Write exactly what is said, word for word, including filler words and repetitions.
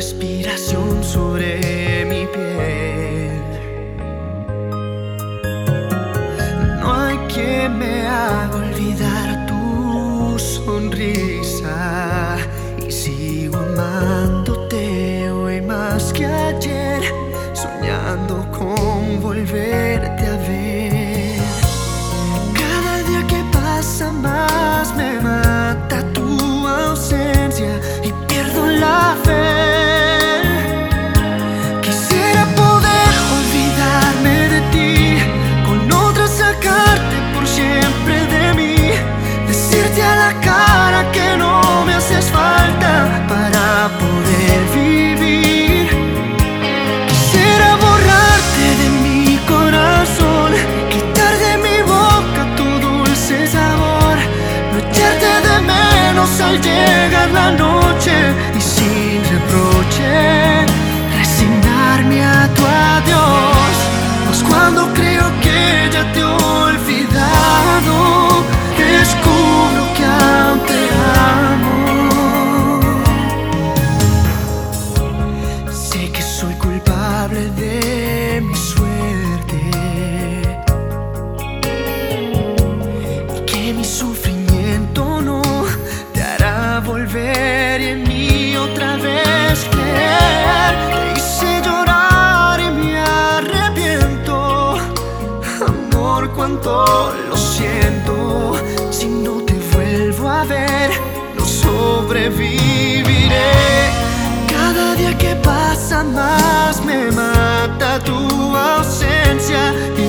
respiración sobre mi piel. No hay quien me haga olvidar tu sonrisa, y sigo amándote hoy más que ayer, soñando con volverte a ver. Cada día que pasa más me mata tu ausencia y pierdo la fe. Quisiera poder olvidarme de ti, con otra sacarte por siempre de mí, decirte a la cara que no me haces falta para poder vivir. Quisiera borrarte de mi corazón, quitar de mi boca tu dulce sabor, no echarte de menos al llegar la noche y sin reproche resignarme a tu adiós. Pues cuando creo que ya te he olvidado, descubro que aún te amo. Sé que soy culpable de mi suerte y que mi sufrimiento no te hará volver y en mí otra vez creer. Te hice llorar y me arrepiento, amor, cuánto lo siento. Si no te vuelvo a ver, no sobreviviré. Cada día que pasa más me mata tu ausencia